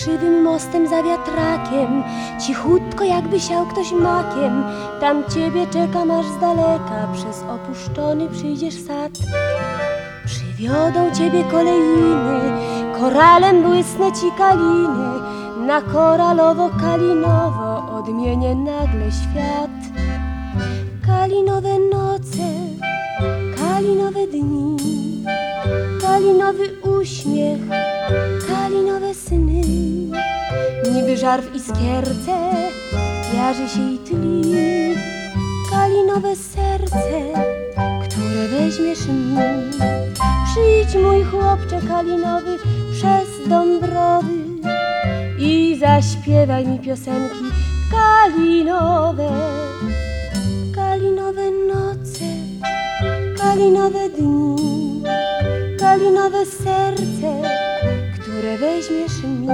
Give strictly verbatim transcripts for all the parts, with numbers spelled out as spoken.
krzywym mostem za wiatrakiem, cichutko jakby siał ktoś makiem. Tam ciebie czekam aż z daleka, przez opuszczony przyjdziesz sad. Przywiodą ciebie kolejny, koralem błysnę ci kaliny. Na koralowo-kalinowo odmienię nagle świat. Kalinowe noce, kalinowe dni, kalinowy uśmiech, kalinowe sny. Niby żar w iskierce jarzy się i tli. Kalinowe serce, które weźmiesz mi. Przyjdź mój chłopcze kalinowy przez Dąbrowy i zaśpiewaj mi piosenki kalinowe. Kalinowe noce, kalinowe dni, kalinowe serce, które weźmiesz mi.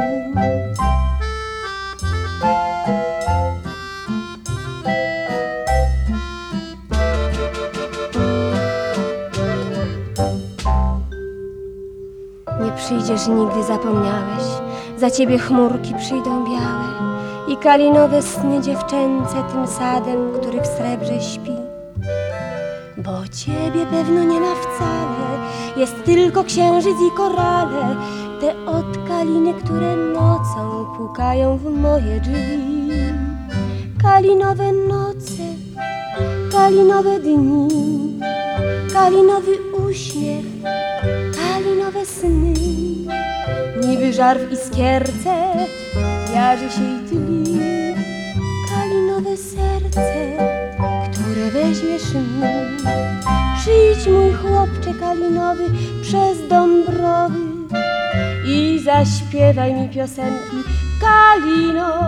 Nie przyjdziesz nigdy, zapomniałeś, za ciebie chmurki przyjdą białe i kalinowe sny dziewczęce tym sadem, który w srebrze śpi. Bo ciebie pewno nie ma wcale, jest tylko księżyc i korale, te od kaliny, które nocą pukają w moje drzwi. Kalinowe noce, kalinowe dni, kalinowy uśmiech, kalinowe sny. Niby żar w iskierce jarzy się i tli. Kalinowe serce, które weźmiesz mi. Przyjdź mój chłopcze kalinowy przez Dąbrowy i zaśpiewaj mi piosenki kalinowe.